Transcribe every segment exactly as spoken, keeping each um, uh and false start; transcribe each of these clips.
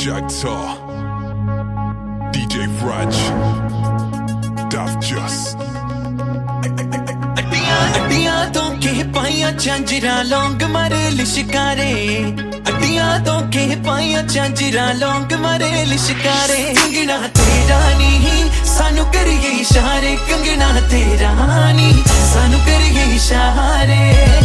Jagtar, D J Raj, Daft Just अड्डियां तो के पाइया झांजरा लौंग मारे लिशकारे अड्डियां तो के पाइया झांजरा लौंग मारे लिशकारे कंगना तेरा नी सानू करिए इशारे कंगना तेरा नी सानू करिए इशारे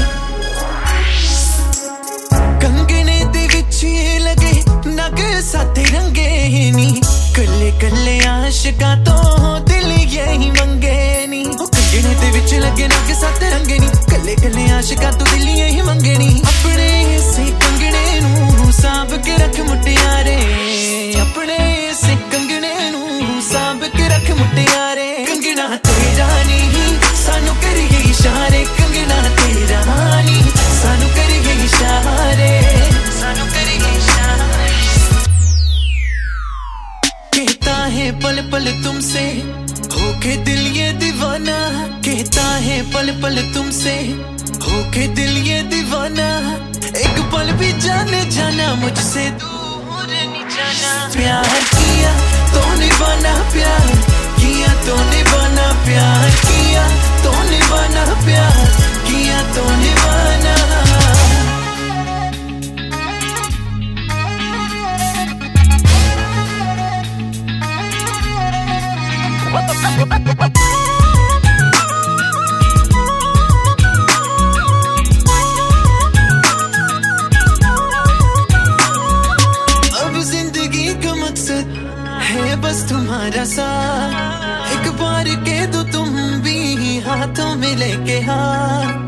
कंगने दे विच लगे नग साथे रंगे नी कल्ले कल्ले आशिकां तो दिल यही मंगे नी कंगने दे विच लगे नग साथे रंगे नी कल्ले कल्ले आशिकां तो दिल यही मंगे नी अपने से कंगने नू सांभ के रख मुटियारे अपने से कंगने नू सांभ के रख मुटियारे कंगना तेरा नी सानू करिए इशारे कंगना तेरा नी सानू करिए इशारे सानू करिए इशारे कहता है पल पल तुमसे होके दिल ये दीवाना कहता है पल पल तुमसे होके दिल ये दीवाना एक पल भी जाने जाना मुझसे दूर नहीं जाना प्यार किया तो निभाना प्यार किया तो निभाना प्यार किया तो निभाना प्यार किया तो निभाना अब जिंदगी का मकसद है बस तुम्हारा साथ एक बार कह दो तुम भी हाथों में लेके हाथ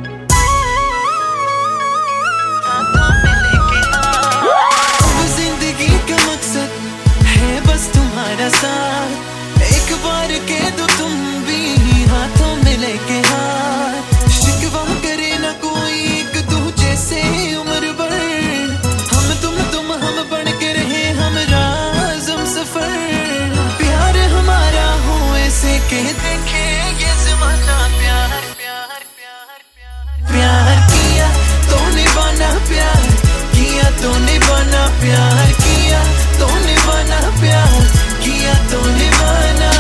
हाथों में लेके हाथ अब जिंदगी का मकसद है बस तुम्हारा साथ एक बार कह दो तुम भी हाथों में लेके हाथ शिकवा करे ना कोई एक दूजे से उम्र भर हम तुम तुम हम बन के रहे हमरा ज़म सफर प्यार हमारा हो ऐसे कह देखे ये ज़माना प्यार प्यार प्यार प्यार प्यार किया तो निभाना प्यार किया तो निभाना प्यार किया तो निभाना प्यार किया तो निभाना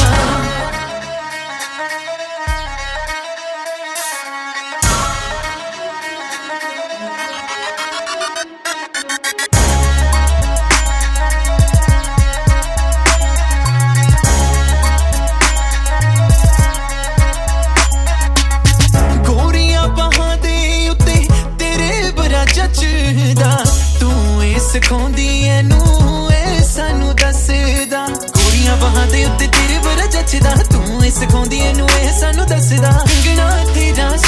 गोरियां बहां दे उत्ते तेरे बड़ा जचदा तू ए सिखाउंदी ऐनू ए सानू दसदा गोरियां बहां दे उत्ते तेरे बड़ा जचदा तू ए सिखाउंदी ऐनू ए सानू दसदा कंगना तेरा